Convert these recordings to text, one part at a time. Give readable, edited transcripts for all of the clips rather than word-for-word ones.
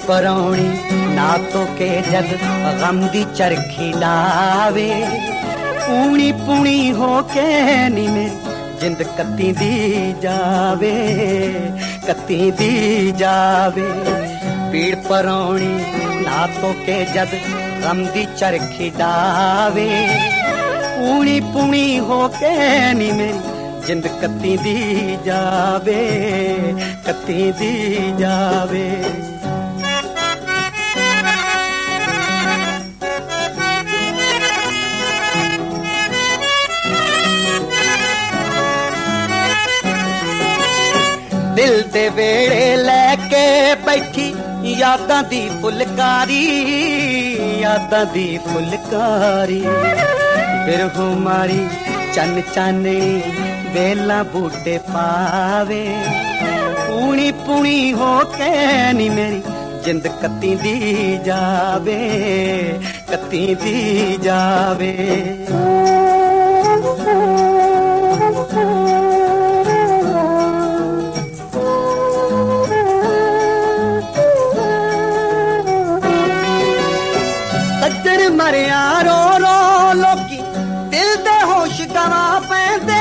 पराउणी ना तो के जग गम दी चरखी लावे। पूनी पूनी हो के नी मेरी जिंद कत्ती दी जावे, कत्ती दी जावे। पीड़ पराउणी ना तो के जग गम दी चरखी लावे। पूनी पूनी हो के नी मेरी जिंद कत्ती दी जावे, कत्ती दी जावे। दिल दे वेड़े लैके बैठी यादां दी फुलकारी, यादां दी फुलकारी। बिरहू मारी चन चाननी बेला बूटे पावे। पूनी पूनी हो के नी मेरी जिंद कत्ती दी जावे, कत्ती दी जावे। सज्जन मरिया रो रो लोकी दिल दे होश गवा पैंदे।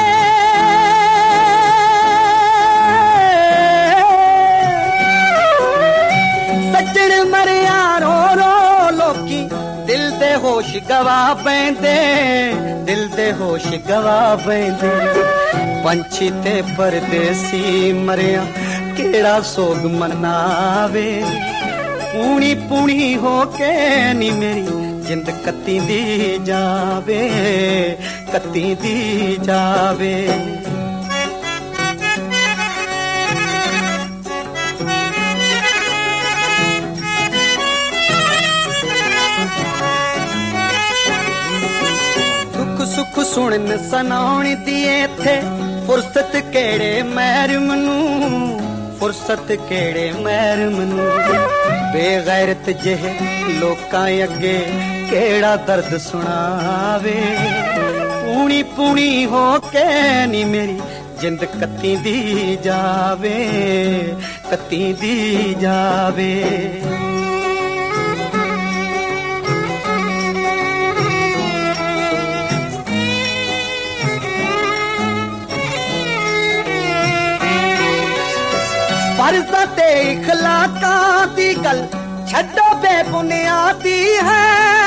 सज्जन मरिया रो रो लोकी दिल दे होश गवा पैंदे, दिल दे होश गवा पैंदे। पंछी ते परदेसी मरिया केड़ा सोग मनावे। पूनी पूनी हो के नी मेरी जिंद कत्ती दी जावे, कत्ती दी जावे। दुख सुख सुनन सनाउण दिए थे फुर्सत केड़े मैर मनु, फुर्सत केड़े मैर मनु। बेगैरत जेह लोकां अगे केड़ा दर्द सुनावे। पूनी पूनी हो के नी मेरी जिंद कत्ती दी जावे, कत्ती दी जावे। फर्ज़ां ते इखलाकां दी गल छड्डो बेबुनियादी है।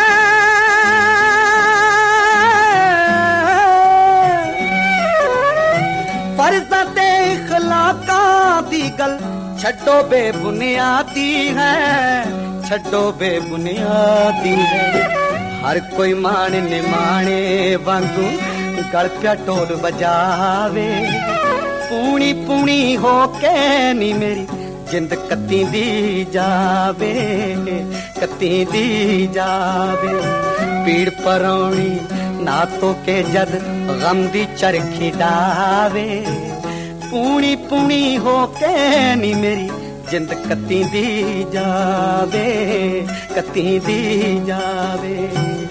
फर्ज़ां ते इखलाकां दी गल छड्डो बेबुनियादी है, छड्डो बेबुनियादी है। हर कोई माण निमाणे वांगू गल प्या ढोल बजावे। पूनी पूनी हो के नी मेरी जिंद कत्ती दी जावे, कत्ती दी जावे। पीड़ पराउणी ना तो के जद गम दी चरखी डावे। पूनी पूनी हो के नी मेरी जिंद कत्ती दी जावे, कत्ती दी जावे।